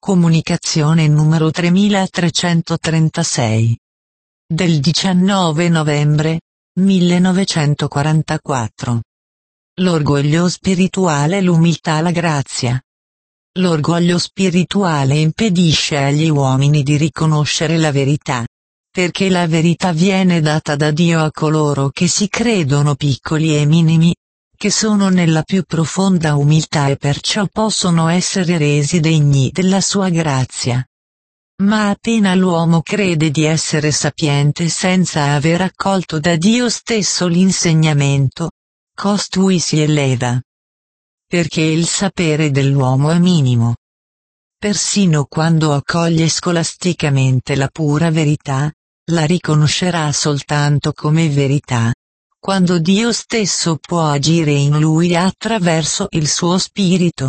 Comunicazione numero 3336. Del 19 novembre 1944. L'orgoglio spirituale, l'umiltà, la grazia. L'orgoglio spirituale impedisce agli uomini di riconoscere la verità, perché la verità viene data da Dio a coloro che si credono piccoli e minimi, che sono nella più profonda umiltà e perciò possono essere resi degni della sua grazia. Ma appena l'uomo crede di essere sapiente senza aver accolto da Dio stesso l'insegnamento, costui si eleva. Perché il sapere dell'uomo è minimo. Persino quando accoglie scolasticamente la pura verità, la riconoscerà soltanto come verità, quando Dio stesso può agire in lui attraverso il suo spirito.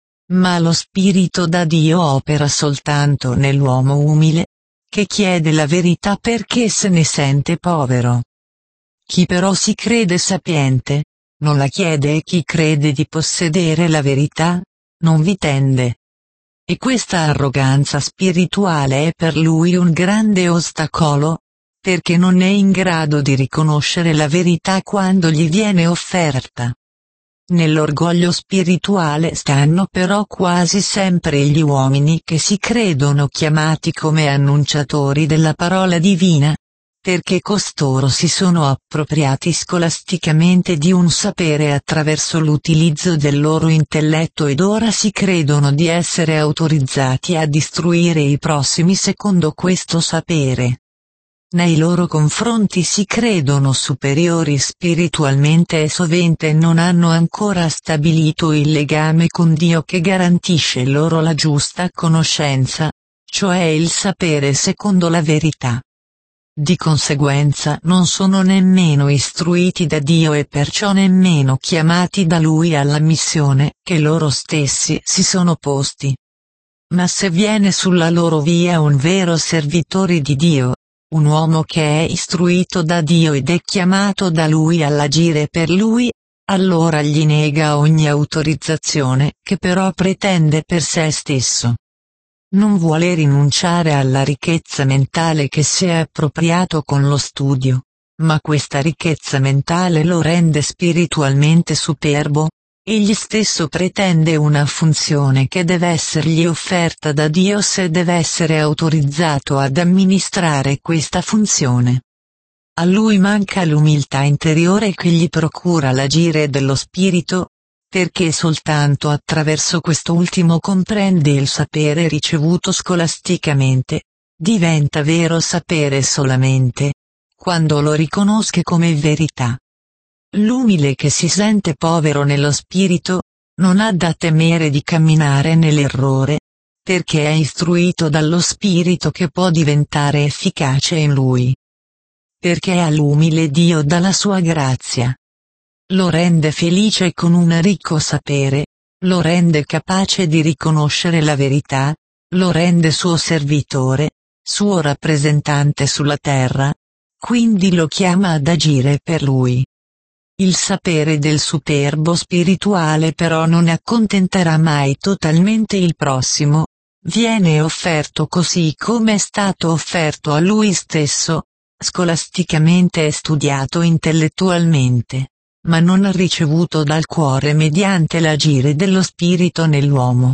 Ma lo spirito da Dio opera soltanto nell'uomo umile, che chiede la verità perché se ne sente povero. Chi però si crede sapiente, non la chiede, e chi crede di possedere la verità, non vi tende. E questa arroganza spirituale è per lui un grande ostacolo, perché non è in grado di riconoscere la verità quando gli viene offerta. Nell'orgoglio spirituale stanno però quasi sempre gli uomini che si credono chiamati come annunciatori della parola divina, perché costoro si sono appropriati scolasticamente di un sapere attraverso l'utilizzo del loro intelletto ed ora si credono di essere autorizzati a istruire i prossimi secondo questo sapere. Nei loro confronti si credono superiori spiritualmente e sovente non hanno ancora stabilito il legame con Dio che garantisce loro la giusta conoscenza, cioè il sapere secondo la verità. Di conseguenza non sono nemmeno istruiti da Dio e perciò nemmeno chiamati da Lui alla missione che loro stessi si sono posti. Ma se viene sulla loro via un vero servitore di Dio, un uomo che è istruito da Dio ed è chiamato da Lui all'agire per Lui, allora gli nega ogni autorizzazione che però pretende per sé stesso. Non vuole rinunciare alla ricchezza mentale che si è appropriato con lo studio, ma questa ricchezza mentale lo rende spiritualmente superbo. Egli stesso pretende una funzione che deve essergli offerta da Dio se deve essere autorizzato ad amministrare questa funzione. A lui manca l'umiltà interiore che gli procura l'agire dello spirito, perché soltanto attraverso quest'ultimo comprende il sapere ricevuto scolasticamente, diventa vero sapere solamente quando lo riconosce come verità. L'umile che si sente povero nello spirito, non ha da temere di camminare nell'errore, perché è istruito dallo spirito che può diventare efficace in lui. Perché all'umile Dio dà la sua grazia. Lo rende felice con un ricco sapere, lo rende capace di riconoscere la verità, lo rende suo servitore, suo rappresentante sulla terra, quindi lo chiama ad agire per lui. Il sapere del superbo spirituale però non accontenterà mai totalmente il prossimo, viene offerto così come è stato offerto a lui stesso, scolasticamente e studiato intellettualmente, ma non ricevuto dal cuore mediante l'agire dello spirito nell'uomo.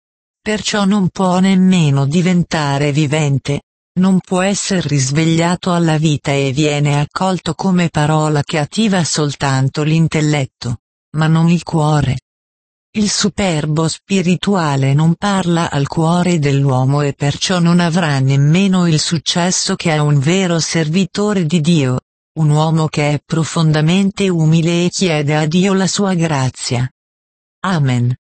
Perciò non può nemmeno diventare vivente. Non può essere risvegliato alla vita e viene accolto come parola che attiva soltanto l'intelletto, ma non il cuore. Il superbo spirituale non parla al cuore dell'uomo e perciò non avrà nemmeno il successo che ha un vero servitore di Dio, un uomo che è profondamente umile e chiede a Dio la sua grazia. Amen.